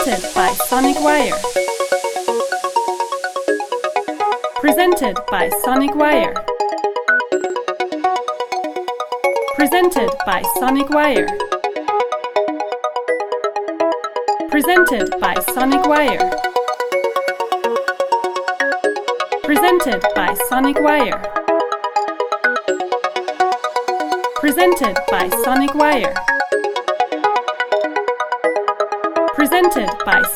Presented by Sonic Wire. Presented by Sonic Wire. Presented by Sonic Wire. Presented by Sonic Wire. Presented by Sonic Wire. Presented by Sonic Wire. Presented by